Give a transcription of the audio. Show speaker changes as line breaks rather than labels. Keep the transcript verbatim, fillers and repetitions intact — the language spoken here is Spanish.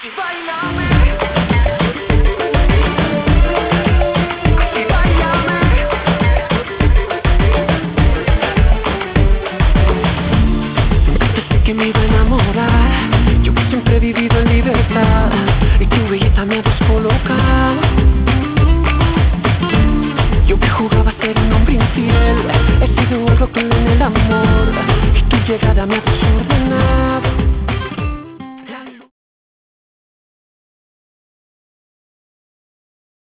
Así bailame, así bailame. Nunca pensé que me iba a enamorar. Yo que siempre he vivido en libertad y tu belleza me ha descolocado. Yo que jugaba a ser un hombre infiel, he sido algo cruel en el amor y tu llegada me ha descolocado.